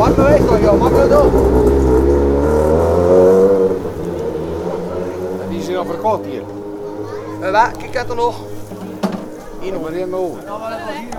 Makkelijk weg toch, joh, makkelijk toch? Die is hier op een kort hier. Waar? Kijk dat er nog? Hier nog maar in over.